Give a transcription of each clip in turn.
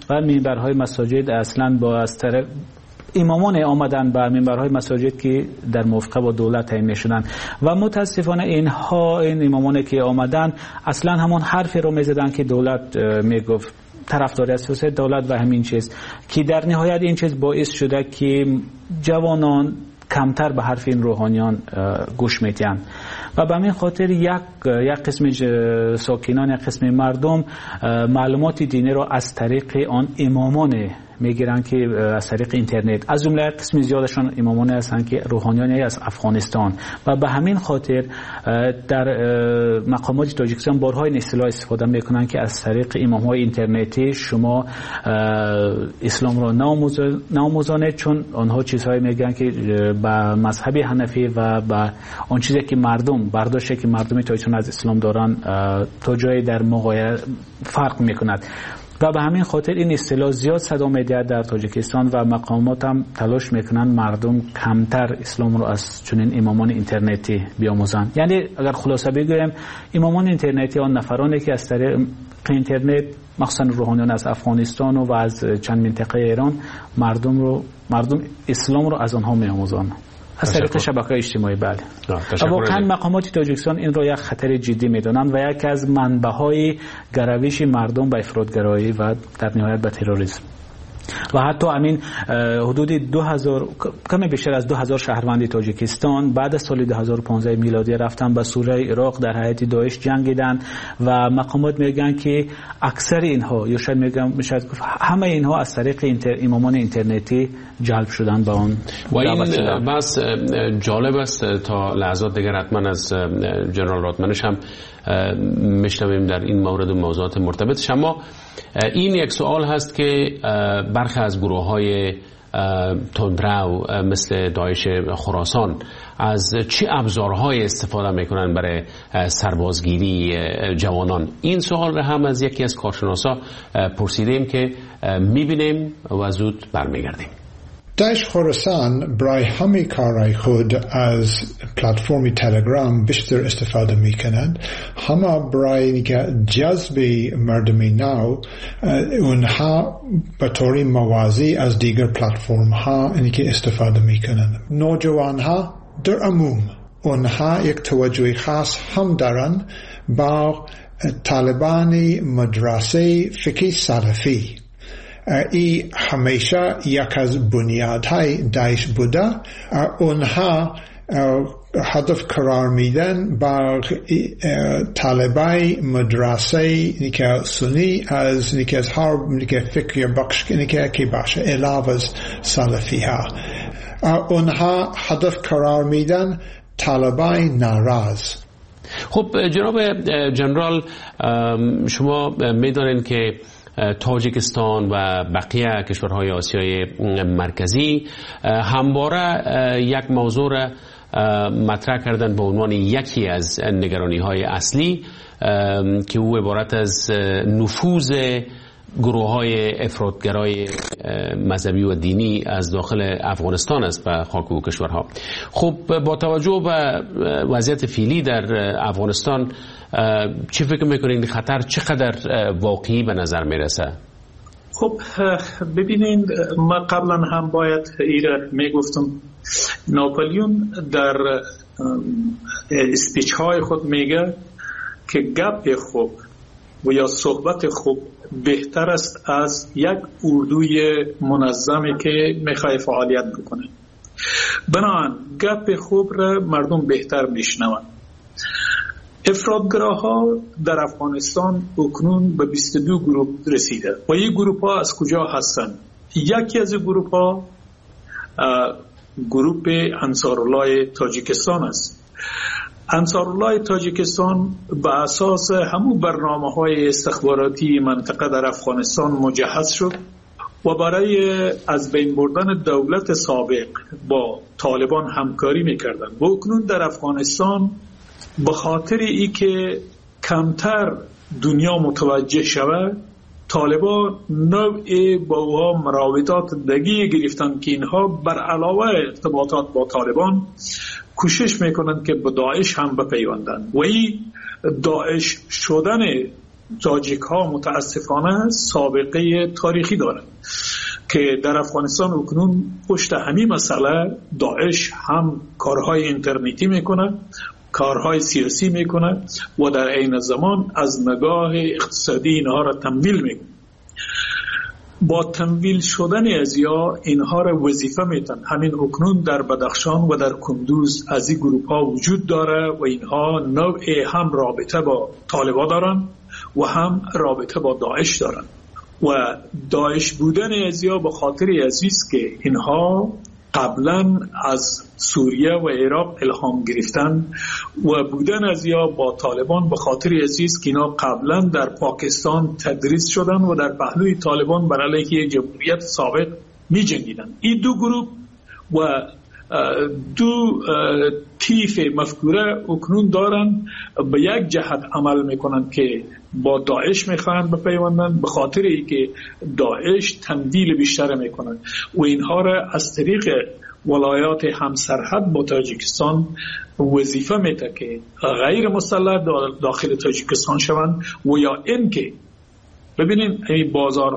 و منبرهای مساجد اصلا با از طرف امامان آمدن به منبرهای مساجد که در موافقه با دولت تعیین میشدن و متاسفانه این امامانی که آمدن اصلا همون حرفی رو میزدن که دولت میگفت، طرفداری از سیاست دولت و همین چیز که در نهایت این چیز باعث شده که جوانان کمتر به حرف این روحانیان گوش میدن و به همین خاطر یک قسم ساکنان، یک قسم مردم معلومات دینی رو از طریق آن امامان میگیرن که از طریق اینترنت، از جمله قسم زیادشان امامان هستند که روحانیانی از افغانستان و به همین خاطر در مقامات تاجیکستان بارها این اصطلاح استفاده میکنن که از طریق امامهای اینترنتی شما اسلام رو ناموزانید، چون آنها چیزهایی میگن که به مذهب حنفی و به آن چیزی که مردم برداشته که مردم تاجیکستان از اسلام دارن تا جایی در مغایر فرق میکند و به همین خاطر این اصطلاح زیاد صدا می‌دهد در تاجیکستان و مقامات هم تلاش میکنن مردم کمتر اسلام رو از چنین امامان اینترنتی بیاموزند. یعنی اگر خلاصه بگویم امامان اینترنتی آن نفرانی که از طریق اینترنت مخصوصا روحانیان از افغانستان و از چند منطقه ایران مردم اسلام رو از آنها می‌آموزند از طریق شبکه‌های اجتماعی. بله واقعا مقامات تاجیکستان این را یک خطر جدی می‌دانند و یکی از منبع‌های گرویش مردم به افراطگرایی و در نهایت به تروریسم و حتی همین حدود 2000 کمی بیشتر از 2000 شهروند تاجیکستان بعد از سال 2015 میلادی رفتن به سوریه عراق در حیات داعش جنگیدن و مقامات میگن که اکثر اینها یا شاید میشه همه اینها از طریق امامان اینترنتی جلب شدن به اون و این بس جالب است. تا لحظات دیگر حتما از جنرال راتمنش هم میشنویم در این مورد و موضوعات مرتبطش. اما این یک سوال هست که برخی از گروه‌های تندرو مثل داعش خراسان از چه ابزارهای استفاده میکنن برای سربازگیری جوانان؟ این سوال را هم از یکی از کارشناسا پرسیدیم که میبینیم و زود برمیگردیم. داعش خراسان برای همه کارهای خود از پلتفرم تلگرام بیشتر استفاده میکنند. همه برای اینکه جذب مردمی نو اونها به طور موازی از دیگر پلتفرم ها اینکه استفاده میکنند. نوجوان ها در عموم اونها یک توجه خاص هم دارن با طالبان مدرسه فقه سلفی. ای همیشه یک از بنیادهای داعش بوده. اونها هدف قرار میدن با طالبای مدرسه نیکه سنی از نیکه از هر نیکه فکر بخش نیکه کی باشه علاوه از سلفی ها. اونها هدف قرار میدن طالبای ناراض. خب جناب جنرال، شما میدانین که تاجیکستان و بقیه کشورهای آسیای مرکزی همواره یک موضوع را مطرح کردن به عنوان یکی از نگرانی‌های اصلی که او عبارت از نفوذ گروه‌های افراطگرای مذهبی و دینی از داخل افغانستان است به خاک و کشورها. خب با توجه به وضعیت فعلی در افغانستان چی فکر میکنین این خطر چقدر واقعی به نظر میرسه؟ خب ببینید، ما قبلا هم باید ایره میگفتم ناپلیون در اسپیچ های خود میگه که گپ خوب و یا صحبت خوب بهتر است از یک اردوی منظمی که میخواد فعالیت بکنه. بنابراین گپ خوب را مردم بهتر میشنوند. افراطگراها در افغانستان اکنون به 22 گروه رسیده و این گروه ها از کجا هستند؟ یکی از گروه ها گروه انصارالله تاجیکستان است. انصارالله تاجیکستان به اساس همون برنامه‌های استخباراتی منطقه در افغانستان مجهز شد و برای از بین بردن دولت سابق با طالبان همکاری می‌کردند. و اکنون در افغانستان به خاطر ای که کمتر دنیا متوجه شود، طالبان نوع با اوها مراودات دگی گرفتن که اینها بر علاوه ارتباطات با طالبان کوشش میکنند که به داعش هم بپیوندند و این داعش شدن تاجیک ها متاسفانه سابقه تاریخی دارند که در افغانستان اکنون پشت همین مسئله داعش هم کارهای اینترنتی میکنه، کارهای سیاسی میکنه و در عین زمان از نگاه اقتصادی اینها را تمویل میکنه. با تمویل شدن ازیا اینها را وظیفه میتن. همین اکنون در بدخشان و در کندوز از این گروپ ها وجود داره و اینها نوع هم رابطه با طالبان دارن و هم رابطه با داعش دارن و داعش بودن ازیا به خاطر ازیست که اینها قبلا از سوریه و عراق الهام گرفتن و بودن ازیا با طالبان به خاطر ازیست که اینا قبلا در پاکستان تدریس شدن و در پهلوی طالبان بر علیه جمهوریت سابق می جنگیدن. این دو گروه و دو طیف مفکوره اکنون دارن به یک جهت عمل میکنن که با داعش میخواهند بپیوندن به خاطر ای که داعش تمویل بیشتر میکنن و اینها را از طریق ولایات همسرحد با تاجیکستان وظیفه میده که غیر مسلح داخل تاجیکستان شوند و یا این که ببینین این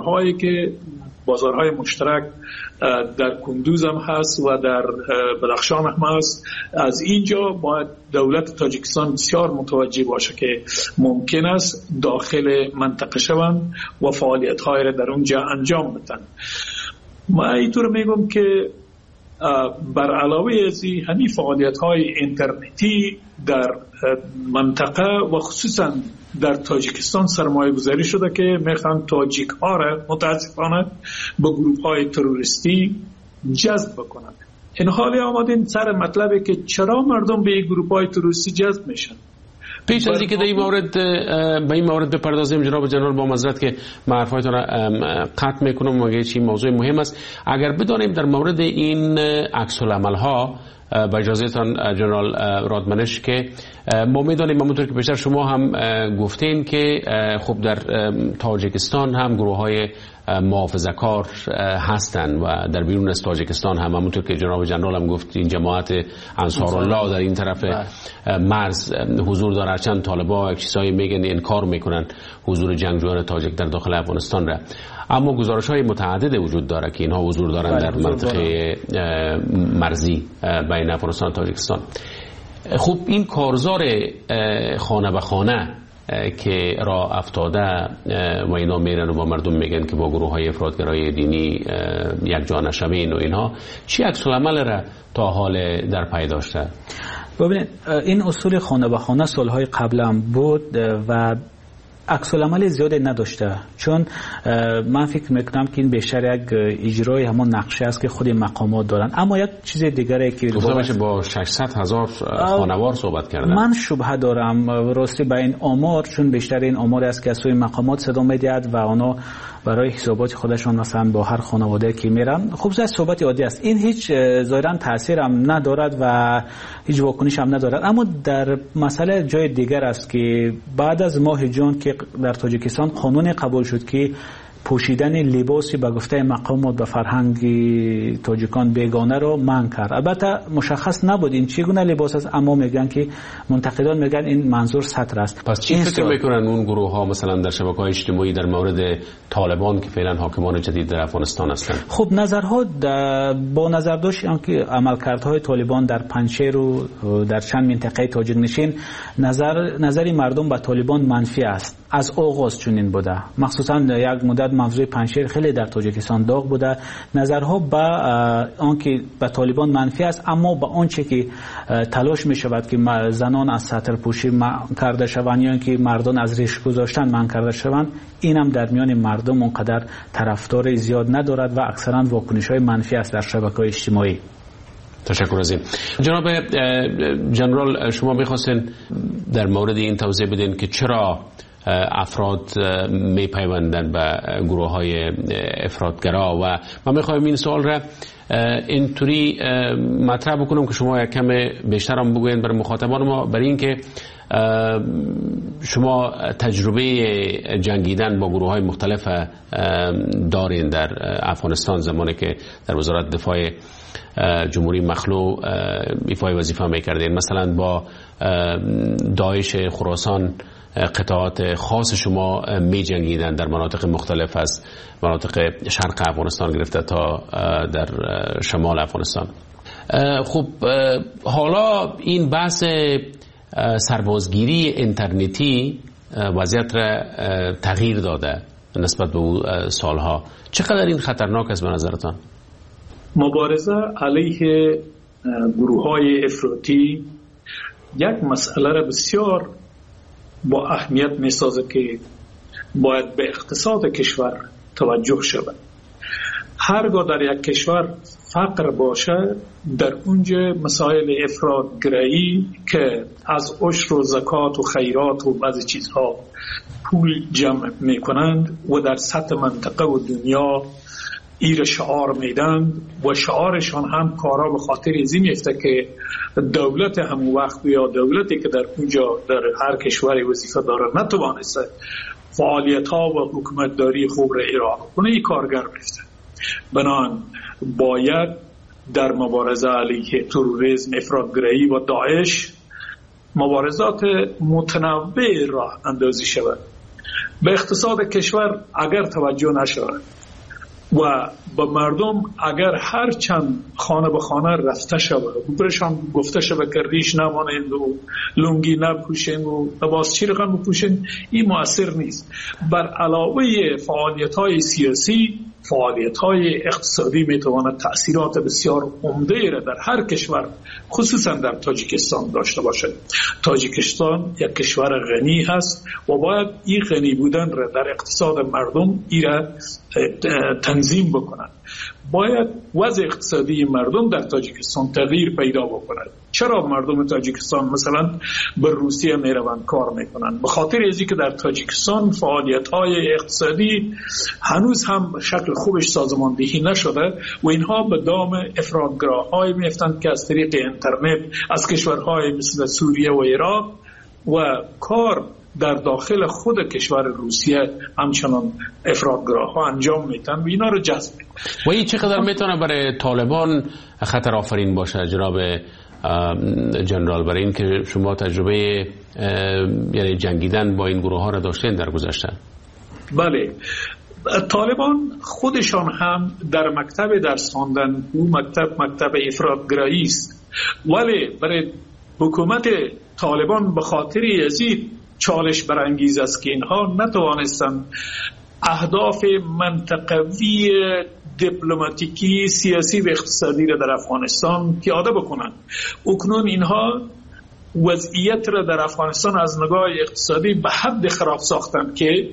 بازارهای مشترک در کندوز هم هست و در بدخشان هم هست. از اینجا باید دولت تاجیکستان بسیار متوجه باشه که ممکن است داخل منطقه شوند و فعالیت‌های را در اونجا انجام بدن. ما اینطور میگم که بر علاوه از این همین فعالیت‌های اینترنتی در منطقه و خصوصا در تاجیکستان سرمایه گذاری شده که میخوان تاجیک ها را متاسفانه به گروه های تروریستی جذب بکنند. این حالی آمدین سر مطلبه که چرا مردم به این گروه های تروریستی جذب میشن. پیش از اینکه به این مورد بپردازیم جناب جنرال، با معذرت که من حرفایتون را قطع میکنم و چی موضوع مهم است، اگر بدانیم در مورد این عکس العمل ها با اجازهتان جنرال رادمنش که ما میدانیم همونطور که بیشتر شما هم گفتین که خب در تاجیکستان هم گروه های محافظه‌کار هستند و در بیرون از تاجیکستان هم همونطور که جناب جنرال هم گفت این جماعت انصارالله در این طرف مرز حضور داره. هرچند طالبان چیزایی میگن انکار میکنن حضور جنگجویان تاجیک در داخل افغانستان را، اما گزارش‌های متعدد وجود داره که اینها حضور دارن در منطقه مرزی بین افغانستان و تاجیکستان. خب این کارزار خانه به خانه که راه افتاده و اینا میرن و با مردم میگن که با گروه های افراطگرای دینی یک جا نشوین و اینها، چی عکس العمل را تا حال در پی داشته؟ ببینید این اصول خانه به خانه سالهای قبل هم بود و عکس العمل زیادی نداشته، چون من فکر میکنم که این بیشتر یک اجرای همون نقشه است که خود مقامات دارن. اما یک چیز دیگره که با 600,000 خانوار صحبت کردن، من شبهه دارم راستی به این آمار، چون بیشتر این آمار است که از سوی مقامات صدا میدهد و آنها برای حسابات خودشون مثلا با هر خانواده که میرن خب زیاد صحبت عادی است. این هیچ ظاهرا تاثیر هم ندارد و هیچ واکنش هم ندارد. اما در مسئله جای دیگر است که بعد از ماه جون که در تاجیکستان قانون قبول شد که پوشیدن لباسی به گفته مقامات به فرهنگ تاجیکان بیگانه رو منع کرد. البته مشخص نبود این چگونه لباس است، اما میگن که منتقدان میگن این منظور سطر است. پس چی فکر میکنن اون گروه ها مثلا در شبکه‌های اجتماعی در مورد طالبان که فعلا حاکمان جدید در افغانستان هستند؟ خب نظرها با نظر داشت که عملکردهای طالبان در پنجشیر و در چند منطقه تاجیک نشین نظری مردم به طالبان منفی است. از آغاز چنین بوده، مخصوصا یک مدت موضوع پنجشیر خیلی در تاجیکستان داغ بوده. نظرها به آنکه به طالبان منفی است، اما به آنچه که تلاش می شود که زنان از سطر پوشی منع کرده شوند یا اینکه مردان از ریش گذاشتن منع کرده شوند، این هم در میان مردم اونقدر طرفدار زیاد ندارد و اکثرا واکنش‌های منفی است در شبکه‌های اجتماعی. تشکر از این. جناب جنرال، شما می‌خواستین در مورد این توضیح بدین که چرا افراد میپیوندن به گروه های افراطگرا و من میخوایم این سوال را اینطوری مطرح بکنم که شما یک کم بیشتر هم بگوین برای مخاطبان ما، برای اینکه شما تجربه جنگیدن با گروه های مختلف دارین در افغانستان، زمانی که در وزارت دفاع جمهوری مخلوع ایفای وظیفه میکردین، مثلا با داعش خراسان قطعات خاص شما می جنگیدن در مناطق مختلف از مناطق شرق افغانستان گرفته تا در شمال افغانستان. خب حالا این بحث سربازگیری اینترنتی وضعیت را تغییر داده نسبت به سالها. چقدر این خطرناک است به نظرتان؟ مبارزه علیه گروه‌های افراطی یک مسئله را بسیار با اهمیت می‌سازه که باید به اقتصاد کشور توجه شود. هرگاه در یک کشور فقر باشه، در اونجا مسائل افراط‌گرایی که از عشر و زکات و خیرات و بعضی چیزها پول جمع میکنند و در سطح منطقه و دنیا ایر شعار میدن و شعارشان هم کارا به خاطر ازی میفته که دولت همون وقت یا دولتی که در اونجا در هر کشوری وظیفه داره نتوانسته فعالیت ها و حکومتداری خوب را اجرا کنه، این کارگر میفته. بنابراین باید در مبارزه علیه تروریسم، افراط‌گرایی و داعش مبارزات متنوع راه اندازی شود. به اقتصاد کشور اگر توجه نشود و به مردم اگر هر چند خانه به خانه رفته شود و برشان گفته شود که ریش نمانند و لنگی نپوشند و لباسچی رقم بپوشند، این مؤثر نیست. بر علاوه فعالیت‌های سیاسی، فعالیت‌های اقتصادی میتواند تأثیرات بسیار عمده را در هر کشور خصوصا در تاجیکستان داشته باشد. تاجیکستان یک کشور غنی هست و باید این غنی بودن را در اقتصاد مردم را تنظیم بکنند. باید وضع اقتصادی مردم در تاجیکستان تغییر پیدا بکند. چرا مردم تاجیکستان مثلا به روسیه میروند کار میکنند؟ به خاطر ازی که در تاجیکستان فعالیت‌های اقتصادی هنوز هم به شکل خوبش سازماندهی نشده و اینها به دام افراط‌گراهای میفتند که از طریق اینترنت از کشورهای مثل سوریه و عراق و کار در داخل خود کشور روسیه همچنان افراط‌گراها انجام میدن و اینا رو جذب میکنن. و این چقدر میتونه برای طالبان خطر آفرین باشه جناب جنرال، برای این که شما تجربه یعنی جنگیدن با این گروه ها را داشتین در گذشته؟ بله، طالبان خودشان هم در مکتب درس خواندن او مکتب افراط‌گرایی است، ولی برای حکومت طالبان به خاطر یزید چالش برانگیز است که اینها نتوانستند اهداف منطقوی دیپلماتیکی، سیاسی و اقتصادی را در افغانستان پیاده بکنند. اکنون اینها وضعیت را در افغانستان از نگاه اقتصادی به حد خراب ساختند که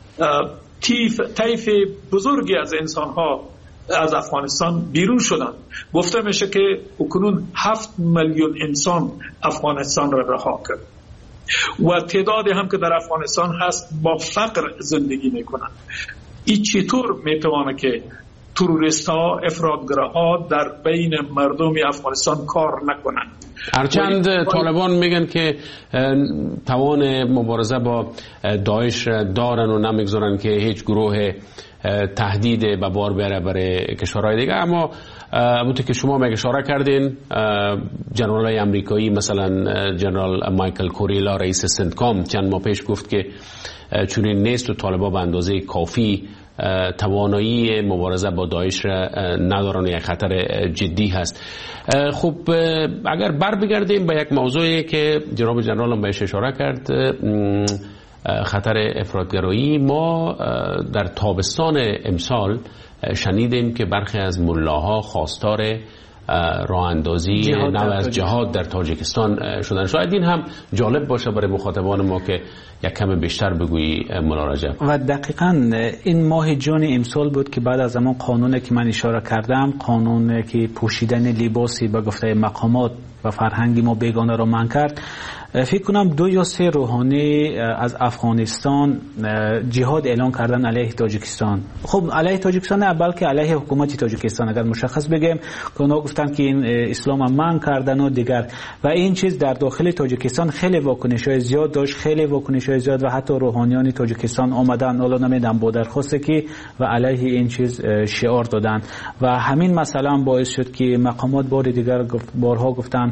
طیف بزرگی از انسانها از افغانستان بیرون شدند. گفته میشه که اکنون 7 میلیون انسان افغانستان را رها کرد و تعدادی هم که در افغانستان هست با فقر زندگی میکنند. این چطور میتوانه که تروریست ها، افراط‌گراها در بین مردم افغانستان کار نکنند؟ هرچند طالبان میگن که توان مبارزه با داعش دارن و نمیگذارن که هیچ گروه تهدید به بار بره برای کشورهای دیگه، اما همونطور که شما اشاره کردین جنرالای امریکایی مثلا جنرال مایکل کوریلا رئیس سنتکام چند ماه پیش گفت که چنین نیست و طالبان به اندازه کافی توانایی مبارزه با داعش را ندارن، یک خطر جدی هست. خب اگر بر بگردیم به یک موضوعی که جناب جنرال هم بهش اشاره کرد، خطر افراط‌گرایی، ما در تابستان امسال شنیدیم که برخی از ملاها خواستار راه اندازی نو از جهاد در تاجیکستان شدن. شاید این هم جالب باشه برای مخاطبان ما که یک کم بیشتر بگویی مولا رجب. و دقیقاً این ماه جون امسال بود که بعد از زمان قانونی که من اشاره کردم، قانون که پوشیدن لباسی به گفته مقامات و فرهنگی ما بیگانه را منع کرد، فکر کنم 2 یا 3 روحانی از افغانستان جهاد اعلان کردن علیه تاجیکستان. خب علیه تاجیکستان نه، بلکه علیه حکومت تاجیکستان اگر مشخص بگیم که اونا گفتن که این اسلام هم منع کردن و دیگر، و این چیز در داخل تاجیکستان خیلی واکنش‌های زیاد داشت، خیلی واکنش‌های زیاد، و حتی روحانیان تاجیکستان آمدن حالا نمیدونم با درخواستی که و علیه این چیز شعار دادن و همین مثلا باعث شد که مقامات بار دیگر بارها گفتن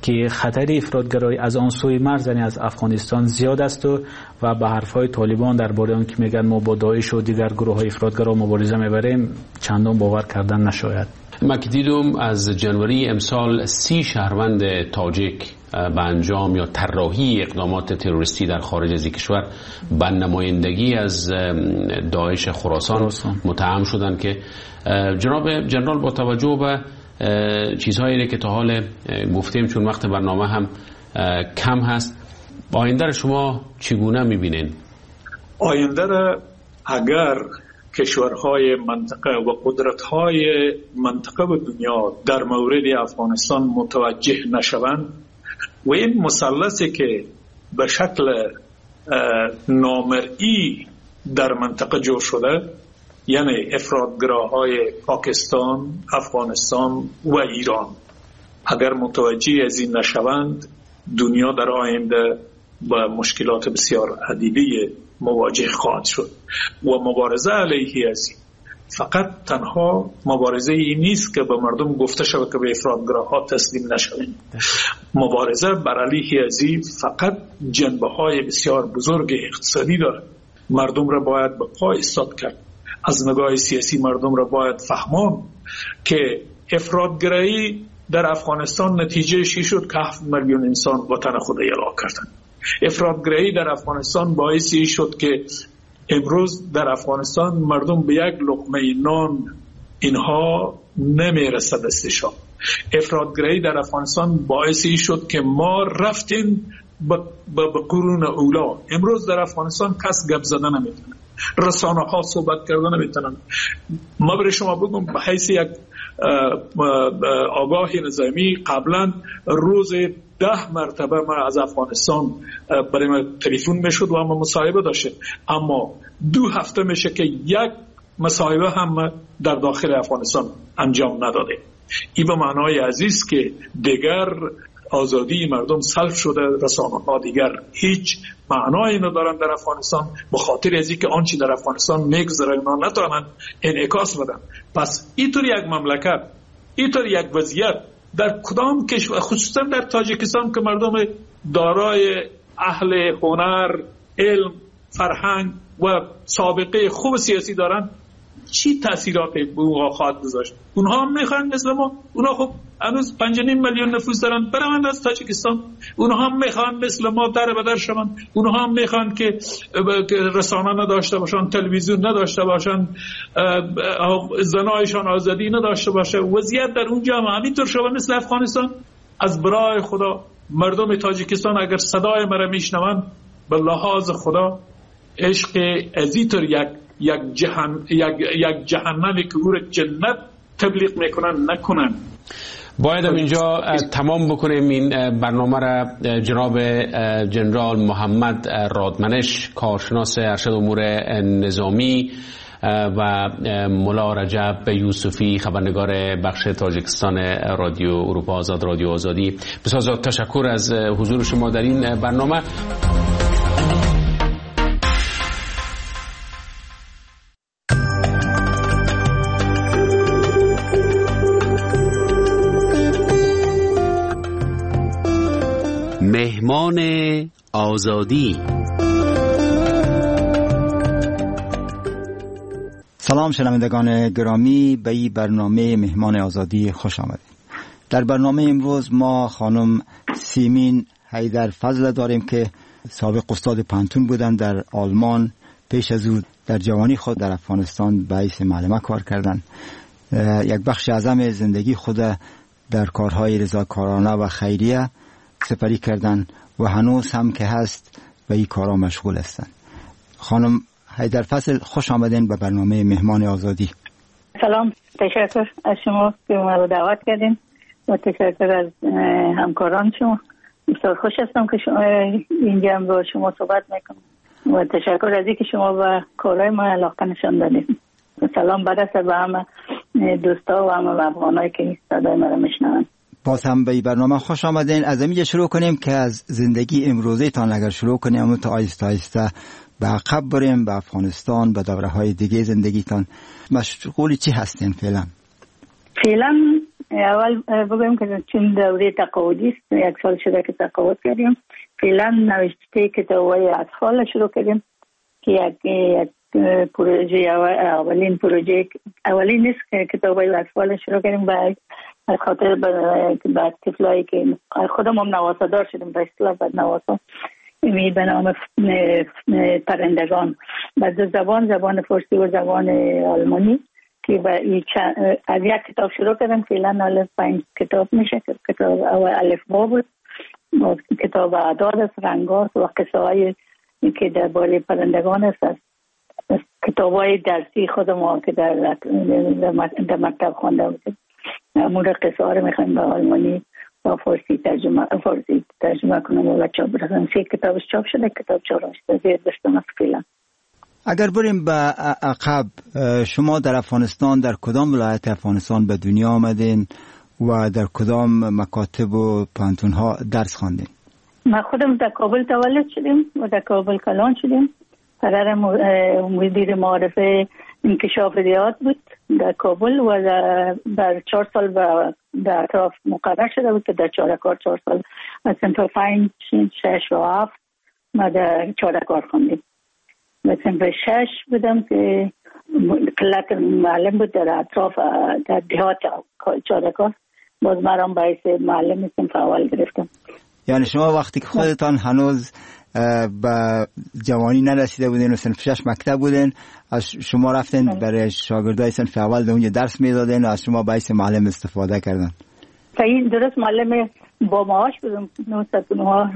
که خطر افراطگرایی از آن سوی مرز یعنی از افغانستان زیاد است و به حرفهای طالبان درباره آن که میگن ما با داعش و دیگر گروه‌های افراطگرا مبارزه میبریم چندان باور کردن نشاید. من که دیدم از جنوری امسال 30 شهروند تاجیک به انجام یا طراحی اقدامات تروریستی در خارج از کشور به نمایندگی از داعش خراسان متهم شدند که جناب جنرال با توجه به چیزهایی که تا حال گفتیم چون وقت برنامه هم کم هست آینده شما چگونه میبینین؟ آینده اگر کشورهای منطقه و قدرت‌های منطقه و دنیا در مورد افغانستان متوجه نشوند و این مثلثی که به شکل نامرئی در منطقه جور شده یعنی افراطگراهای پاکستان، افغانستان و ایران اگر متوجه از این نشوند دنیا در آینده با مشکلات بسیار عدیده مواجه خواهد شد و مبارزه علیه از این فقط تنها مبارزه این نیست که به مردم گفته شود که به افراطگراها تسلیم نشوید. مبارزه بر علیه از این فقط جنبه‌های بسیار بزرگ اقتصادی دارد. مردم را باید به پا ایستاد کرد. از نگاه سیاسی مردم را باید فهماند که افراطگرایی در افغانستان نتیجه چی شد که 7 میلیون انسان وطن خود اعلام کردند. افراطگرایی در افغانستان باعثی شد که امروز در افغانستان مردم به یک لقمه نان اینها نمیرسد دستشان. افراطگرایی در افغانستان باعثی شد که ما رفتیم به قرون اولا. امروز در افغانستان کس گپ زدن نمیتونه، رسانه ها صحبت کردن نمیتونن. ما برای شما بگم به حیث یک آگاه نظامی قبلا روز 10 مرتبه ما از افغانستان برای ما تلفن میشد و ما مصاحبه داشتیم، اما 2 هفته میشه که یک مصاحبه هم در داخل افغانستان انجام نداده. این به معنای عزیز که دیگر آزادی مردم سلب شده، رسانه ها دیگر هیچ معنایی ندارن در افغانستان به خاطر از اینکه آنچه در افغانستان میگذره اونا نتوانند انعکاس بدن. پس اینطور یک مملکت، اینطور یک وضعیت در کدام کشور، خصوصا در تاجیکستان که مردم دارای اهل هنر، علم، فرهنگ و سابقه خوب سیاسی دارن، چی تأثیراتی به اونها خواهد گذاشت؟ اونها هم میخوان مثل ما، اونها خب هنوز 5.5 میلیون نفوس دارن، برند از تاجیکستان. اونها هم میخوان مثل ما در بدر شوند، اونها هم میخوان که رسانه نداشته باشن، تلویزیون نداشته باشن، زنایشان آزادی نداشته باشه. وضعیت در اونجا هم همینطور شده مثل افغانستان. از برای خدا مردم تاجیکستان اگر صدای مرا میشنوند به لحاظ خدا عشق ازیطور یک جهنمی که او را جنت تبلیغ میکنن نکنن. باید اینجا تمام بکنیم این برنامه را. جناب جنرال محمد رادمنش، کارشناس ارشد امور نظامی، و ملا رجب یوسفی، خبرنگار بخش تاجیکستان رادیو اروپا آزاد، رادیو آزادی، بسیار تشکر از حضور شما در این برنامه. مهمان آزادی. سلام شنوندگان گرامی، به این برنامه مهمان آزادی خوش آمدید. در برنامه امروز ما خانم سیمین حیدرفضل داریم که سابق استاد پانتون بودند در آلمان. پیش از او در جوانی خود در افغانستان به حیث معلمه کار کردند. یک بخش اعظم زندگی خود در کارهای رضاکارانه و خیریه سپری کردند و هنوز هم که هست به این کارها مشغول هستند. خانم حیدرفضل خوش آمدین به برنامه مهمان آزادی. سلام، تشکر از شما که ما رو دعوت کردین و تشکر از همکاران شما. بسیار خوش هستم که شما اینجا با شما صحبت میکنم و تشکر از اینکه شما به کارهای ما علاقه نشان دادید. سلام برسه به همه دوستا و همه افغانایی که صدای ما رو میشنون. باز هم به این برنامه خوش آمدین. از اینجا شروع کنیم که از زندگی امروزی تان اگر شروع کنیم تا آیسته آیسته به عقب بریم، به افغانستان، به دوره‌های دیگه زندگیتان. مشغول چی هستین فعلا؟ فعلا اول بگویم که چون دوره تقاعدی است، 1 سال شده که تقاعد کردیم. فعلا نوشته کتاب‌های اطفال شروع کردیم که یک پروژه اولین نیست که کتاب‌های اطفال شروع کردیم به خاطر بعد طفلایی که خودم هم نواسادار شدیم به اصطلاح بعد نواسا به نام پرندگان با دو زبان فارسی و زبان آلمانی که از یک کتاب شروع کردم. فعلا 5 کتاب میشه. کتاب اول الفبا بود، کتاب اعداد است، رنگات و قصه های که درباره پرندگان است. کتاب های درسی خودم که در مکتب خوانده بودیم، مورد قصه ها رو میخوایم به آلمانی و فارسی ترجمه کنم و چاپ برسم. 3 کتابش چاپ شده، کتاب 4 زیر دستم است فعلا. اگر بریم به عقب، شما در افغانستان در کدام ولایت افغانستان به دنیا آمدین و در کدام مکاتب و پانتون‌ها درس خواندین؟ ما خودم در کابل تولد شدیم و در کابل کلان شدیم. قرار مدیر معارفه انکشاف ریاض بود در کابل و در 4 سال در اطراف مقرر شده بود که در چارکار 4 سال از صنف 5 6 و 7 ما در چارکار خوندیم. و صنف 6 بودم که قلت معلم بود در اطراف در دهات چارکار، باز مرام باعث معلم صنف اول گرفتم. یعنی شما وقتی که خودتان هنوز به جوانی نرسیده بودین و صنف 6 مکتب بودین، از شما رفتین برای شاگردای صنف اول اونجا درس میدادین و از شما باعث معلم استفاده کردن؟ صحیح درست، معلم با معاش بودم، 900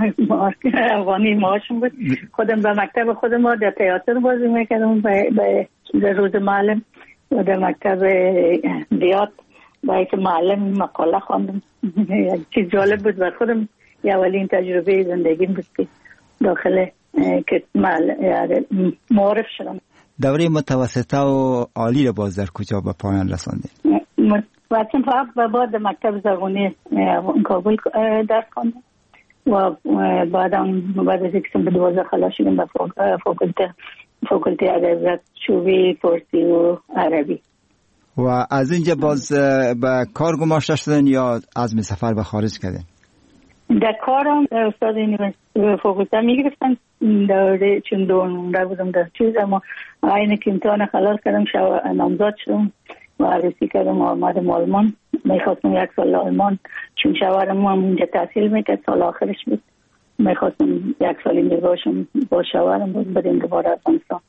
افغانی معاشم بود. خودم به مکتب خودم در تئاتر بازی میکردم به روز معلم و در مکتب دیات باعث معلم مقاله خواندم. چیز جالب بود و خودم اولین تجربه زندگیم بود که داخل که معارف شدم. دوره متوسطه و عالی رو باز در کجا به پایان رساندید؟ وقتی فقط بعد مکتب زرغونی کابل درس خواندم و بعد از اینکه به 12 خلاص شدم به فاکولته ادبیات شعبه فارسی و عربی. و از اینجا باز به کار گماشته شدن یا عزم سفر به خارج کردن؟ در کارم استاد فاکولته میگرفتن دوره، چون دونده بودم در چیز، اما اینه که امتحان خلاص کردم نامزد شدم و عروسی کردم و آمدم آلمان. میخواستم 1 سال آلمان، چون شوهرم هم اونجا تحصیل میکرد، سال آخرش بود. میخواستم 1 سال اینجا باشم با شوهرم، بریم دوباره افغانستان.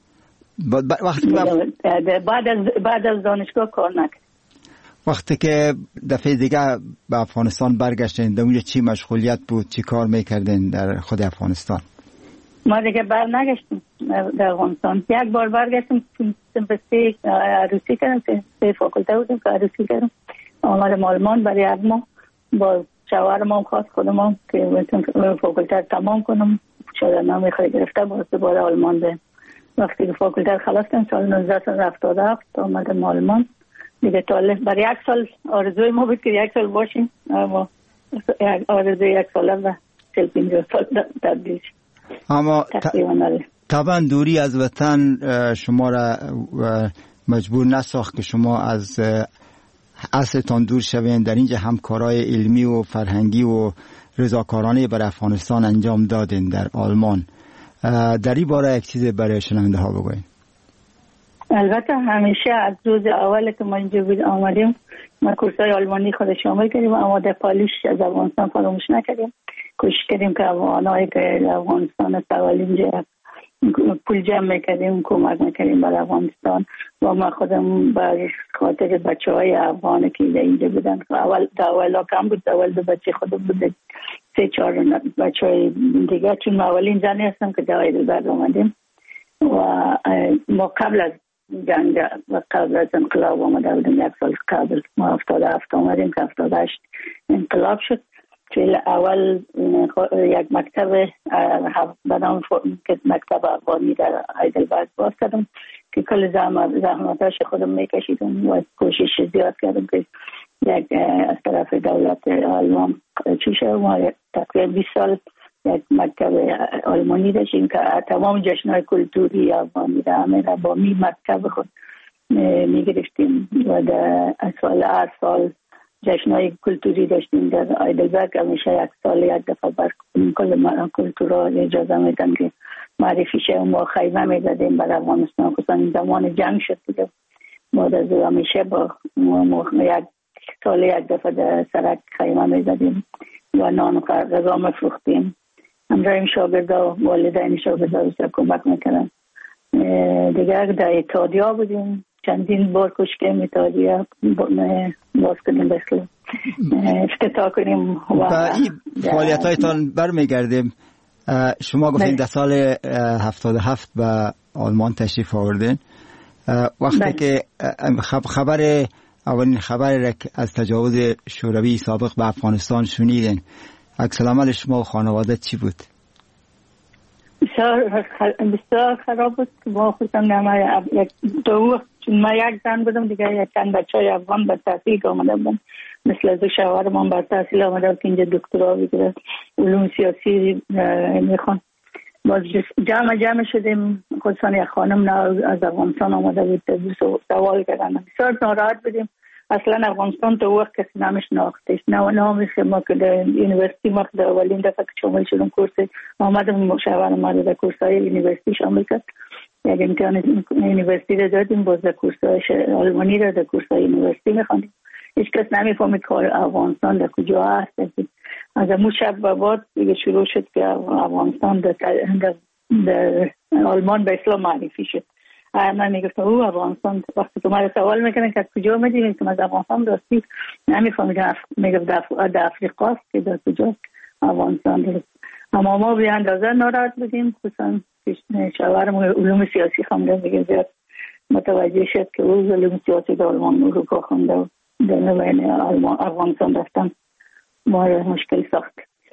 بعد از دانشگاه کار نکرد. وقتی که دفعه دیگه به افغانستان برگشتین، در اونجا چی مشغولیت بود؟ چی کار میکردین در خود افغانستان؟ ما دیگه نگشتیم در افغانستان. 1 بار برگشتیم، صنف 3 عروسی کردم، 3 فاکولته بودیم که عروسی کردم. آمدم آلمان برای 1 ماه با شوهرم هم خواست خودم هم که فاکولته تمام کنم، شاگردنامه خود گرفته باز دوباره آلمان بریم. وقتی که فاکولته خلاص کردم سال 1977 آمدم آلمان دیگه. برای 1 سال آرزوی ما بود که 1 سال باشیم، اما آرزوی 1 ساله و 50 سال تبدیل شد. اما طبعا دوری از وطن شما را مجبور نساخت که شما از اصلتان دور شوین. در اینجا همکارای علمی و فرهنگی و رضاکارانه برای افغانستان انجام دادین در آلمان. در این باره یک چیز برای شنونده ها بگوین. البته همیشه از روز اول که ما اینجا آمدیم ما کورسای آلمانی خود شامل کردیم، اما در پالیش از افغانستان فراموش نکردیم. کوشش کردیم که افغانایی که افغانستان استقلال اینجا پول جمع میکردیم، کمک میکردیم برای افغانستان. و ما خودم به خاطر بچهای افغانی که اینجا بودن، اول کم بود، اول 2 بچه خودم بود، 3-4 بچهای دیگه، چون ما اولین زنی هستم که در هایدلبرگ آمدیم و ما قبل از جنگ و قبل از انقلاب آمده بودیم. 1 سال قبل ما 77 آمدیم که 78 انقلاب شد. اول یک مکتب به نام مکتب افغانی در هایدلبرگ باز کردم که کل زحمتاش خودم میکشیدم و کوشش زیاد کردم که یک از طرف دولت آلمان چی شد. ما تقریبا 20 سال یک مکتب آلمانی داشتیم که تمام جشن‌های کلتوری افغانی را همه را با مکتب خود میگرفتیم و در هر سال جشن‌های کلتوری داشتیم در ایدلبرگ. همیشه یک سال یک دفعه بر کل کلتورها اجازه میدن که معرفی شه. ما خیمه میزدیم برای افغانستان، خصوصا زمان جنگ شد دیگه. ما همیشه با یک سال یک دفعه در سرک خیمه میزدیم و نان و غذا میفروختیم. همراهیم شاگردا و والدین شاگردا بیشتر کمک میکردن. دیگه در اتحادیه بودیم، چندین بار کشکیم اتحادیه باز کنیم بسیار افتتاح کنیم. و این فعالیت هایتان برمیگردیم. شما گفتین در سال 77 به آلمان تشریف آوردین. وقتی که اولین خبر از تجاوز شوروی سابق به افغانستان شنیدین، عکس العمل شما و خانواده چی بود؟ بسیار خراب بود. ما خودم من یک زن بودم دیگه، یک چند بچه های افغان بر تحصیل آمده بودم، مثل از شوهرمان بر تحصیل آمده بود که اینجا دکترا بگیره، علوم سیاسی میخوان. باز جمع شدیم. خودسان یک خانم از افغانستان آمده بود، سوال کردن. بسیار ناراحت بودیم. اصلا افغانستان تو وقت کسی نمیشناختش، نامیش ما که در یونیورسیتی ما در اولین دفعه که شامل شدم کورس آمدم، مشاور ما در کورس‌های یونیورسیتی شامل کرد. یک امتحان یونیورسیتی را دادیم، باز در کورس‌های آلمانی را در کورس‌های یونیورسیتی می‌خواندیم. هیچ کس نمی‌فهمید که افغانستان در کجا هست. از اون شب به بعد دیگه شروع شد که افغانستان در آلمان به اسلام معرفی شد. من میگفتم او افغانستان، وقتی که من سوال میکنن که از کجا میدیم که از افغانستان راستی نمیفهمیدم، میگفت در افریقا است که در کجا افغانستان است. اما ما به اندازه ناراحت بودیم، خصوصا شوهرم علوم سیاسی خونده دیگه زیاد متوجه شد که او علوم سیاسی در آلمان اروپا خونده و در نوین افغانستان رفتن ما مشکل ساخت.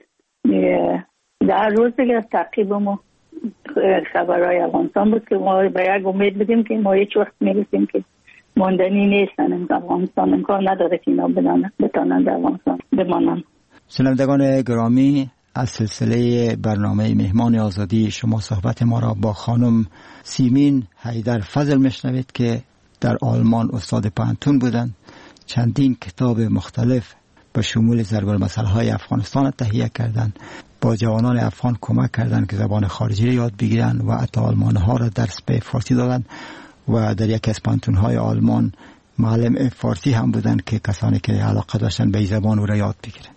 در روز دیگه تعقیب ما خبرهای افغانستان بود که ما به یک امید بودیم که ما هیچ وقت میرسیم که ماندنی نیستن. افغانستان امکان نداره که اینا بتانن در افغانستان بمانن. شنوندگان گرامی، از سلسله برنامه مهمان آزادی شما صحبت ما را با خانم سیمین حیدر فضل میشنوید که در آلمان استاد پانتون بودند. چندین کتاب مختلف به شمول ضرب المثل‌های افغانستان تهیه کردند. با جوانان افغان کمک کردند که زبان خارجی را یاد بگیرند و حتی آلمان‌ها را درس به فارسی دادند و در یکی از پانتون‌های آلمان معلم فارسی هم بودند که کسانی که علاقه داشتند به زبان او را یاد بگیرند.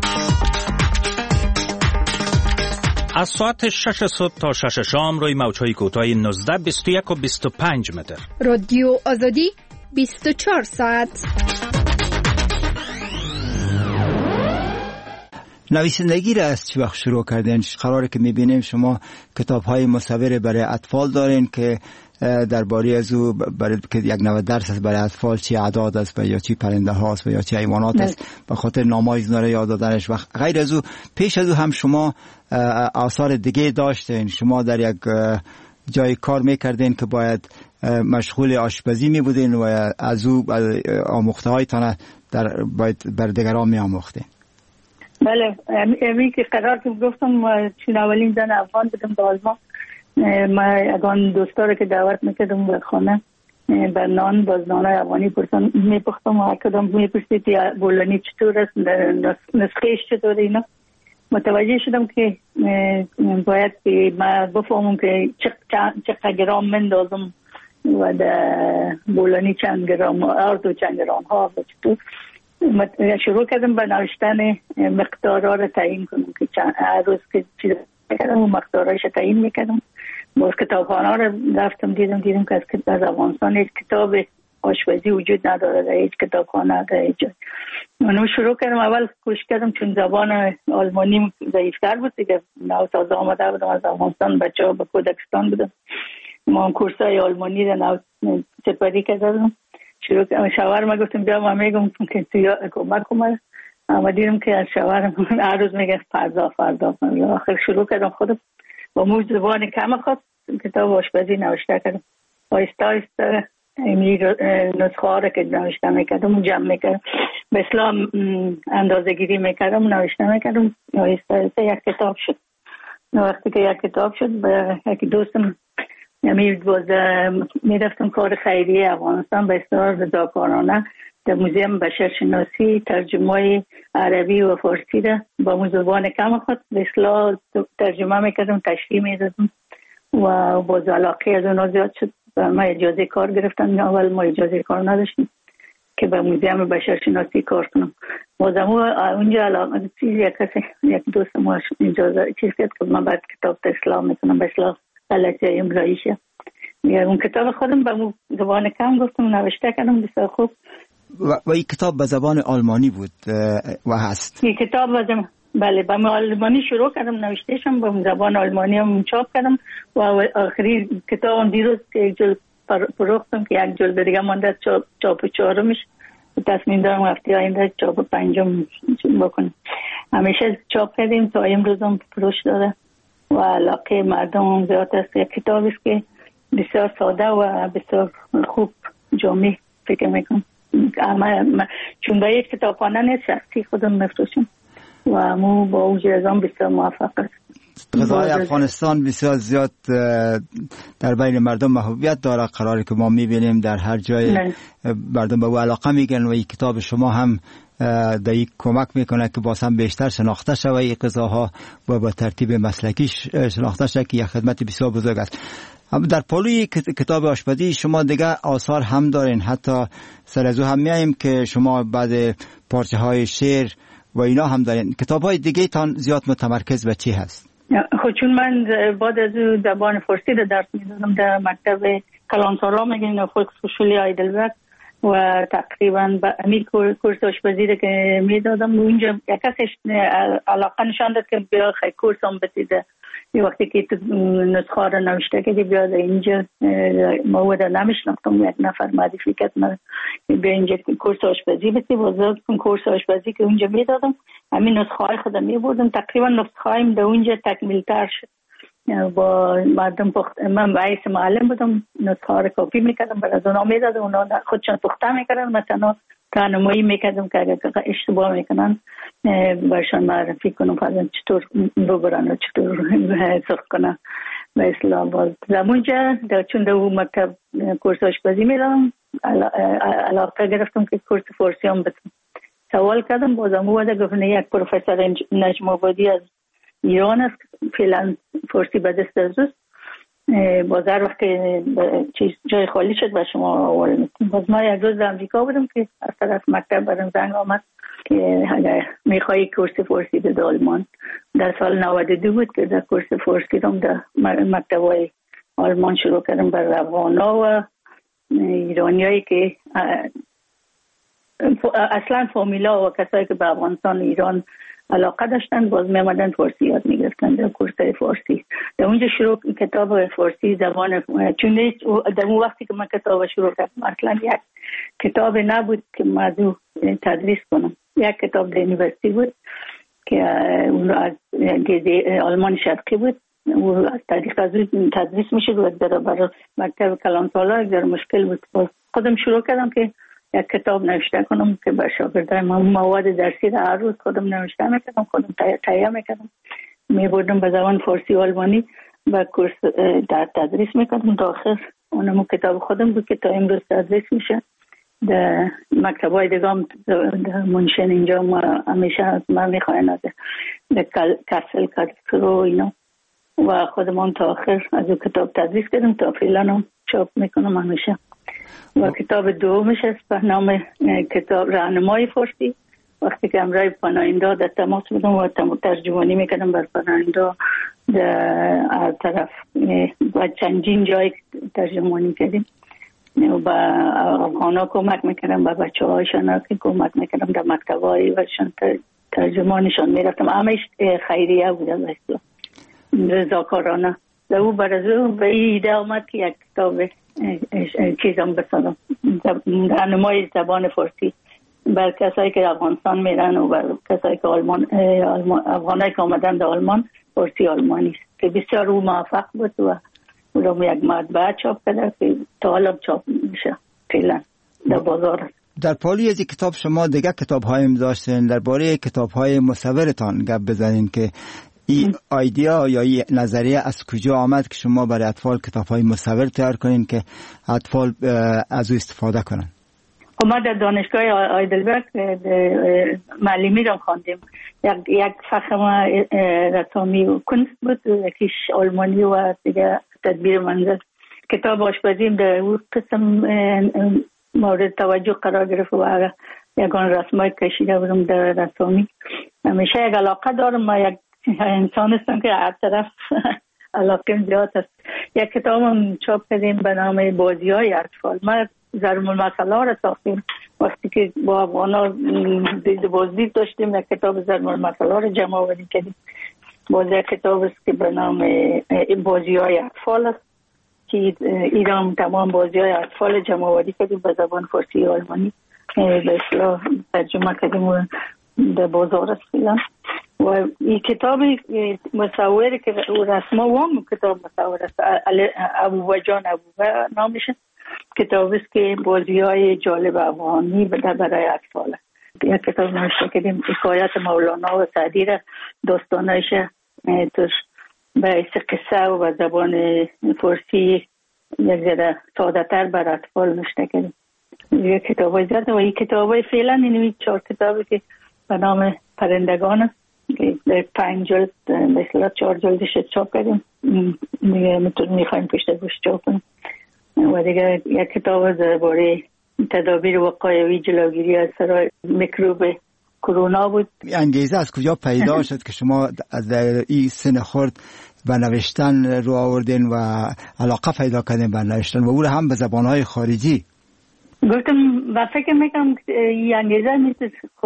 از ساعت 6 صبح تا 6 شام روی موج‌های کوتاه 19 21 و 25 متر. رادیو آزادی 24 ساعت. نویسندگی را از چه وقت شروع کردین؟ قراره که میبینیم شما کتاب‌های مصور برای اطفال دارین که درباره از او برای که یک نوع درس است برای اطفال، چی اعداد است یا چی پرنده هاست و یا چی حیوانات است، به خاطر نام‌های اینا را یاد دادنش. و غیر از او پیش از او هم شما آثار دیگه داشتین. شما در یک جای کار میکردین که باید مشغول آشپزی میبودین و از او آموخته هایتان باید بر دیگران میآموختین. بله، امی که قرار که گفتم ما چون اولین زن افغان بودم در آلمان، ما اگان دوستا رو که دعوت میکردم به خانه بر نان باز نانای افغانی پرسان میپختم و کدام میپرسید بولانی چطور است، نسخهش چطور اینا. متوجه شدم که باید که ما بفهمم که چقدر گرام مندازم و در بولانی چند گرام آرد و چند گرام ها و چطور. شروع کردم به نوشتن مقدارها رو تعیین کنم که هر روز که چیز میکردم و مقدارهایش تعیین میکردم. باز کتابخانه رو رفتم دیدم که از افغانستان هیچ کتاب آشپزی وجود نداره در هیچ کتابخانه در هیچ جای. من شروع کردم، اول کوشش کردم چون زبان آلمانی ضعیف‌تر بود دیگه، نو تازه آمده بودم از افغانستان، بچه‌ها به کودکستان بودم، ما کورسای آلمانی رو نو سپری کردم. شروع کردم، شوهرم گفتم بیا ما میگم که تو کمک کنم، اما دیدم که از شوهرم هر روز میگه فردا. آخر شروع کردم خودم با موج زبان کم خواست کتاب آشپزی نوشته کردم. آهسته این نسخه ها رو که نوشته میکردم جمع میکردم، به اسلام اندازه گیری میکردم، نوشته میکردم، آهسته یک کتاب شد. وقتی که یک کتاب شد به یک دوستم امیر باز میرفتم کار خیریه افغانستان به اصطلاح رضاکارانه در موزیم بشرشناسی ترجمه عربی و فارسی را با زبان کم خود به اصطلاح ترجمه میکردم، تشریح میدادم و باز علاقه از اونا زیاد شد. ما اجازه کار گرفتن، اول ما اجازه کار نداشتیم که به موزیم بشرشناسی کار کنم. بازم اونجا علاقه یک دوست ما اجازه چیز کرد که من بعد کتاب اصلاح میکنم، به اصلاح غلطی املاییشه. اون کتاب خودم به زبان کم گفتم نوشته کردم بسیار خوب. و این کتاب به زبان آلمانی بود و هست؟ این کتاب بله به آلمانی شروع کردم نوشتهشم، به زبان آلمانی هم چاپ کردم و آخری کتابم دیروز که یک جلد فروختم که یک جلد دیگه مانده چاپ چهارمش. تصمیم دارم هفته آینده چاپ پنجم بکنم. همیشه چاپ کردیم تا امروز هم فروش داره و علاقه مردم هم زیاد است. یک کتابی است که بسیار ساده و بسیار خوب جامع فکر میکنم. چون به یک کتابخانه نیست، شخصی خودم میفروشم و مو با اون جزام بسیار موفق است. غذای افغانستان بسیار زیاد در بین مردم محبوبیت داره، قراره که ما میبینیم در هر جای مردم به او علاقه میگن و این کتاب شما هم در این کمک میکنه که باز هم بیشتر شناخته شوه این غذاها و با ترتیب مسلکی شناخته شوه که یک خدمت بسیار بزرگ است. در پالوی کتاب آشپزی شما دیگه آثار هم دارین، حتی سر از او هم میاییم که شما بعد پارچه های شعر و اینا هم دارین. کتاب های دیگه تان زیاد متمرکز به چی هست؟ خب چون من بعد از زبان فارسی رو درس میدادم در مکتب کلانسارا میگن فولکسهوشولی هایدلبرگ و تقریبا به امیر کورس آشپزی رو که میدادم اونجا یک کسش علاقه نشان داد که بیا خیلی کورس هم بتیده. یه وقتی که نسخه رو نوشته که بیا اینجا مواد نمیشناختم، یک نفر معرفی کرد من بیا اینجا کورس آشپزی بسی بازار کن. کورس آشپزی که اونجا میدادم همین نسخه های خودم میبردم، تقریبا نسخه هایم در اونجا تکمیل تر شد. با مردم من رئیس معلم بودم، نسخه ها رو کپی میکردم برای از اونا میدادم، اونا خودشان پخته میکردن، مثلا راهنمایی میکردم که اگر اشتباه میکنن برشان معرفی کنم فرضاً چطور ببرن و چطور سخت کنن. به اصطلاح باز زمونجا چون در اون مکتب کورس آشپزی میدم علاقه گرفتم که کورس فارسی هم بتونم. سوال کردم بازم اومده گفتن یک پروفسور نجم آبادی از ایران است، فعلا فارسی به دست از اوست، باز هر وقت چیز جای خالی شد به شما آواره میکنم. باز ما یک روز در امریکا بودم که از طرف مکتب برام زنگ آمد که اگر میخوایی کورس فارسی به آلمان. در سال 92 بود که در کورس فارسی رو در مکتب های آلمان شروع کردم برای افغانا و ایرانی هایی که اصلا فامیلا و کسایی که به افغانستان ایران علاقه داشتن باز میامدن فارسی یاد میگرفتن در کورس فارسی. در اونجا شروع کتاب فارسی زبان، چون در اون وقتی که من کتاب شروع کردم اصلا یک کتاب نبود که موضوع تدریس کنم. یک کتاب در یونیورسیتی بود که اون از آلمان شرقی بود، و از طریق از تدریس میشد و در برای مکتب کلانسالا در مشکل بود. خودم شروع کردم که یک کتاب نوشته کنم که به شاگردان مواد درسی را هر روز خودم نوشته میکردم، خودم تهیه میکردم، میبردم به زبان فارسی و آلمانی و کورس در تدریس میکردم. تا آخر اونم کتاب خودم بود که تا امروز تدریس میشه. در مکتب های دیگه هم در منشن اینجا همیشه از من میخواین از کسل کسرو اینا و خودم تا آخر از اون کتاب تدریس کردم تا فعلا هم چاپ میکنم همیشه. و کتاب دومش است به نام کتاب راهنمای فارسی. وقتی که امرای پناهنده در تماس بودم و ترجمانی میکردم بر پناهنده در طرف و چندین جای ترجمانی کردیم و با افغانا کمک میکردم، با بچه هایشان که کمک میکردم در مکتب های وشان ترجمانشان میرفتم. همش خیریه بودم اصلا رضاکارانه. در او برازو به ایده آمد که یک کتاب چیزم بسازم، راهنمای زبان فارسی بر کسایی که افغانستان میرن و بر کسایی که افغانایی که آمدن در آلمان فارسی آلمانی است که بسیار او موفق بود و او رو یک مطبعه چاپ کرده که تا حالا چاپ میشه فعلا در بازار. در پالی از کتاب شما دیگه کتاب هایم داشتین، درباره کتاب های مصورتان گپ بزنین که این ایده یا این نظریه از کجا آمد که شما برای اطفال کتاب‌های مصور تیار کنین که اطفال از او استفاده کنن؟ ما در دانشگاه آیدلبرگ معلمی را خواندیم. یک فخم رسامی و کنست بود، یکیش آلمانی و دیگه تدبیر منزل. کتاب آشپزیم در اون قسم مورد توجه قرار گرفت و یکان رسمای کشیده بودم در رسامی. همیشه یک علاقه دارم، ما یک انسان هستم که هر طرف علاقه زیاد است. یک کتاب هم چاپ کردیم به نام بازی های اطفال. ما ضرب المثل را ساختیم. وقتی که با افغانا بازدید داشتیم یک کتاب ضرب المثل را جمع آوری کردیم. باز یک کتاب است که به نام بازی های اطفال است که ایران تمام بازی های اطفال جمع آوری کردیم به زبان فارسی و آلمانی، به اصطلاح ترجمه کردیم و در بازار است فعلا. و این کتاب مصوری که رسما وام کتاب مصور است، ابوبا جان ابوبا نامشه. کتاب است که بازی های جالب افغانی برای اطفال است. یک کتاب نوشته کردیم حکایت مولانا و سعدی را داستانایش توش به حیث قصه و زبان فارسی یک ذره ساده تر بر اطفال نوشته کردیم. یک کتاب های زیاده و این کتاب های فعلا این 4 کتابی که به نام پرندگان است که در 5 جلد مثلا 4 جلدش چاپ کردیم، دیگه میخوایم پشت گوش چاپ کنیم. و دیگه یک کتاب درباره تدابیر وقایوی جلوگیری از سرای میکروب کرونا بود. انگیزه از کجا پیدا شد که شما از این سن خرد به نوشتن رو آوردین و علاقه پیدا کردین به نوشتن و اون هم به زبانهای خارجی؟ گفتم و فکر میکنم این انگیزه نیست.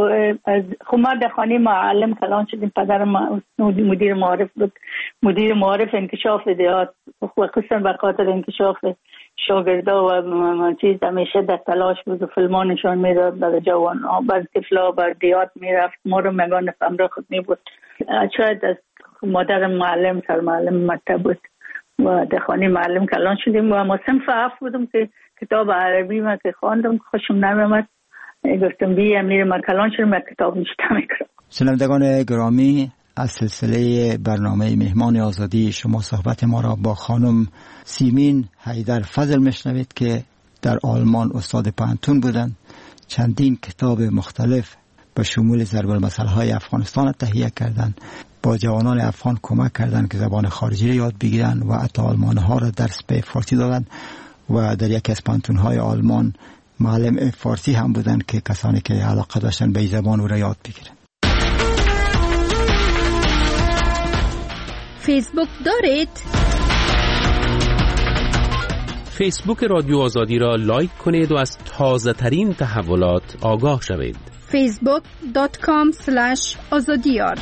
خب ما در خانه معلم کلان شدیم. پدرم مدیر معارف بود، مدیر معارف انکشاف دیات و خصوصا به خاطر انکشاف شاگردا و چیز همیشه در تلاش بود و فیلم‌ها نشان میداد برای جوان‌ها، برای طفلا، برای دیات میرفت. ما رو مگان همراه خود میبود. شاید از مادرم معلم سرمعلم مکتب بود و در خانه معلم کلان شدیم و ما صنف 7 بودم که کتاب عربی ما که خواندم خوشم نمی‌آمد. گفتم بیا میرم کلان شدم یک کتاب نوشته میکنم. شنوندگان گرامی، از سلسله برنامه مهمان آزادی شما صحبت ما را با خانم سیمین حیدر فضل میشنوید که در آلمان استاد پانتون بودند. چندین کتاب مختلف به شمول ضرب المثل‌های افغانستان تهیه کردند، با جوانان افغان کمک کردند که زبان خارجی را یاد بگیرند و حتی آلمان‌ها را درس به فارسی دادند و در یکی از پانتون‌های آلمان معلم فارسی هم بودند که کسانی که علاقه داشتن به زبان او را یاد بگیرند. فیسبوک دارید؟ فیسبوک رادیو آزادی را لایک کنید و از تازه ترین تحولات آگاه شوید. facebook.com/azadiyar.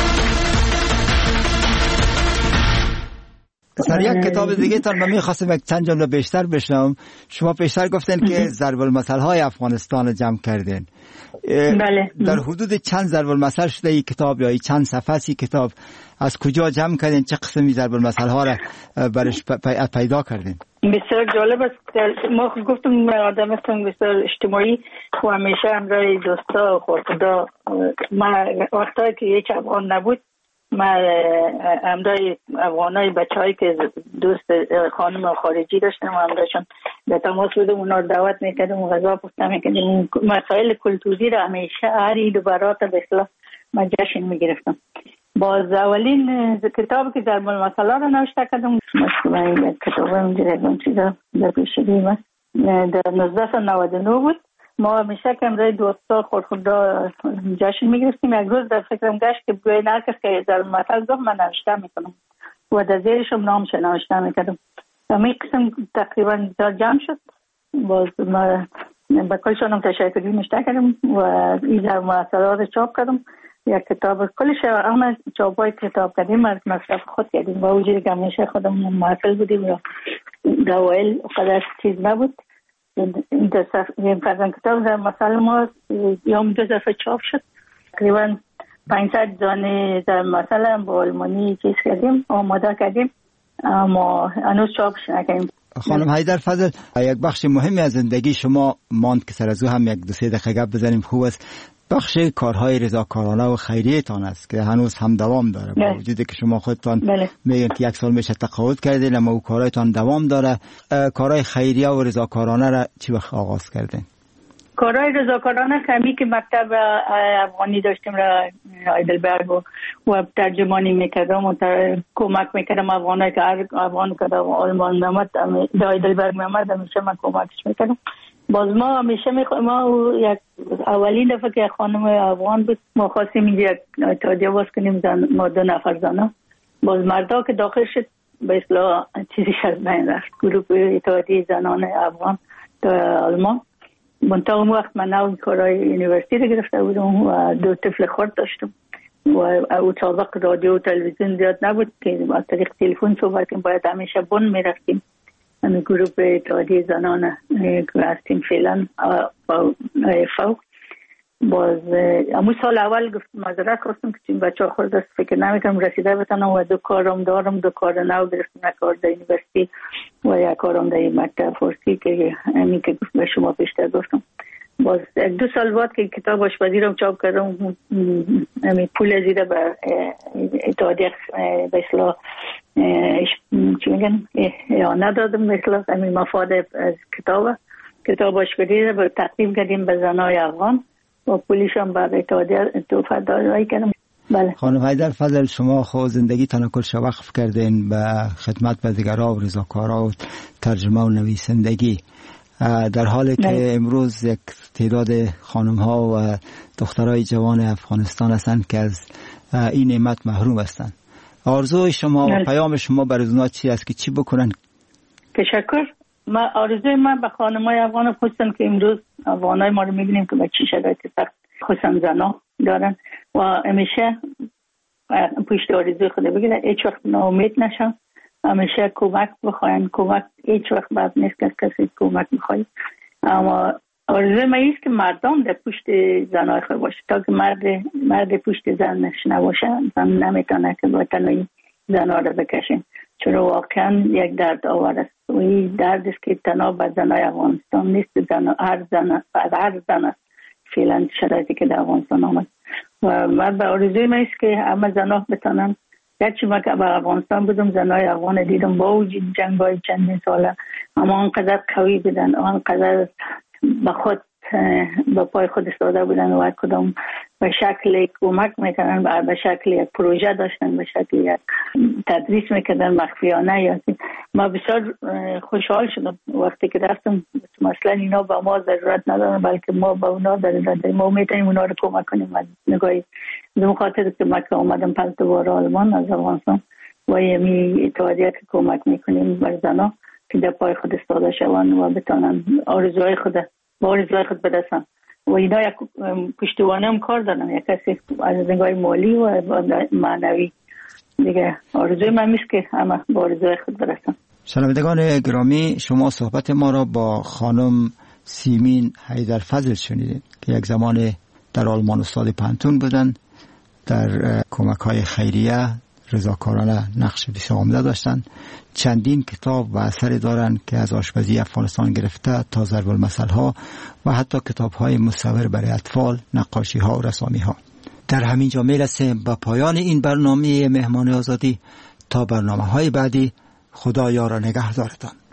سر یک کتاب دیگه تان من میخواستم یک چند جمله بیشتر بشنوم. شما پیشتر گفتن که ضرب المثل های افغانستان جمع کردین. بله. در حدود چند ضرب المثل شده این کتاب یا چند صفحه ای کتاب؟ از کجا جمع کردین؟ چه قسمی ضرب المثل ها را برش پیدا کردین؟ بسیار جالب است. ما گفتم من آدم هستم بسیار اجتماعی و همیشه همراه دوستا و خدا. من وقتایی که یک افغان نبود من همراه افغانای بچه‌هایی که دوست خانم خارجی داشتم و همراهشون در تماس بودم، اونا رو دعوت میکردم و غذا پختم میکردم. مسائل کلتوری رو همیشه هر عید و برات به اصطلاح من جشن میگرفتم. باز اولین کتابی که ضرب المثل رو نوشته کردم مثلا یک کتاب اینجوری چیزا در پیشگیم است در 1999 بود. ما همیشه که امروز دوستا خودخودا جشن میگرفتیم. یک روز در فکرم گشت که بگوین هر کس که ضرب المثل گفت من نوشته میکنم و در زیرشم نامش نوشته میکردم. همین قسم تقریبا جمع شد. باز ما با کلشان هم تشکری نوشته کردم و این ضرب المثل رو چاپ کردم. یک کتاب کلش همه چاپای کتاب کردیم از مصرف خود کردیم و وجودی که همیشه خودم محفل بودیم و دوائل قدر چیز نبود. این فرزن کتاب در مثل ما یوم 2 دفعه چاپ شد. تقریبا 500 دانه در مثل هم با آلمانی چیز کردیم، آماده کردیم، اما هنوز چاپش نکردیم. خانم حیدر فضل، یک بخش مهمی از زندگی شما ماند که سر از او هم 1-2-3 دقیقه گپ بزنیم خوب است. بخش کارهای رضاکارانه و خیریه تان است که هنوز هم دوام داره، با وجودی که شما خودتان میگن که 1 سال میشه تقاعد کردین، اما او کارهایتان دوام داره. کارهای خیریه و رضاکارانه را چی وقت آغاز کردین؟ کارهای رضاکارانه کمی که مکتب افغانی داشتیم را هایدلبرگ و ترجمانی میکردم و کمک میکردم افغانایی که هر افغان که در آلمان میامد هایدلبرگ میامد همیشه من کمکش میکردم. باز ما همیشه ما یک اولین دفعه که خانم افغان بود ما خواستیم اینجا یک اتحادیه باز کنیم، ما 2 نفر زنها. باز مردا که داخل شد به اصطلاح چیزی از بین رفت، گروه اتحادیه زنان افغان در آلمان. منطقه اون وقت من نو کارهای یونیورسیتی رو گرفته بودم و 2 طفل خرد داشتم و او سابق رادیو و تلویزیون زیاد نبود که از طریق تلفن صحبت کنیم، باید همیشه بن میرفتیم. همین گروه اتحادیه زنان که هستیم فعلا فوق. باز امو سال اول گفت معذرت خواستم که این بچه ها خورد است فکر نمیکنم رسیده بتانم و 2 کارم دارم، 2 کار نو گرفتم، یک کار در یونیورسیتی و یک کارم در مکتب فارسی که همین که به شما پیشتر گفتم. باز 2 سال بعد که کتاب آشپزی رو چاپ کردم همین پول زیده به اتحادیه به اصطلاح چی میگن ندادم، به اصطلاح همین مفاد از کتاب آشپزی رو تقدیم کردیم به زنای افغان و پولیش هم برای اتحادیه توفیق دادایی کردم. بله. خانم حیدر فضل، شما خود زندگی تان کلش وقف کردین به خدمت به دیگرها و رضاکارها و ترجمه و نویسندگی، در حالی که امروز یک تعداد خانم ها و دخترای جوان افغانستان هستند که از این نعمت محروم هستند. آرزوی شما و پیام شما برای اونها چی است که چی بکنن؟ تشکر. آرزوی من به خانمای افغان خصوصا که امروز افغانای ما رو میبینیم که به چی شرایط سخت خصوصا زنا دارن و همیشه پشت آرزوی خود بگیرن، هیچ وقت ناامید نشن، همیشه کمک بخواین. کمک هیچ وقت بد نیست که کسی کمک بخواید، اما آرزوی من است که مردم در پشت زنای خود باشه تا که مرد پشت زنش نباشه زن نمیتونه که با تنهایی زنها رو بکشین، چون واقعا یک درد آور است و این درد است که تنها به زنای افغانستان نیست، هر زن است فعلا شرایطی که در افغانستان آمد. و من به آرزوی من است که همه زنها بتانن، گرچه من که به افغانستان بودم زنای افغان دیدم با وجود جنگ‌های چندین ساله اما آنقدر قوی بودن، آنقدر به خود با پای خود ایستاده بودن و کدام به شکل کمک میکنن، به شکل یک پروژه داشتن، به شکل یک تدریس میکردن مخفیانه. یا ما بسیار خوشحال شدم وقتی که رفتم، مثلا اینا با ما ضرورت ندارن بلکه ما با اونا ضرورت داریم، ما میتونیم اونا رو کمک کنیم. از نگاهی به خاطر که ما که اومدم 5 بار آلمان از افغانستان و یمی اتحادیه که کمک میکنیم بر زنا که در پای خود ایستاده شوند و بتونن آرزوهای خود برسن و اینا یک پشتوانه هم کار دارن، یک کسی از نگاه مالی و معنوی دیگه. آرزوی من میست که همه با آرزوی خود برسن. شنوندگان گرامی، شما صحبت ما را با خانم سیمین حیدر فضل شنیدید که یک زمان در آلمان استاد پانتون بودن، در کمک های خیریه رضاکارانه نقش بسیار عمده داشتن. چندین کتاب و اثری دارند که از آشپزی افغانستان گرفته تا ضرب المثل ها و حتی کتاب های مصور برای اطفال، نقاشی ها و رسامی ها. در همین جا میرسیم به پایان این برنامه مهمان آزادی. تا برنامه های بعدی، خدا یار و نگهدارتان.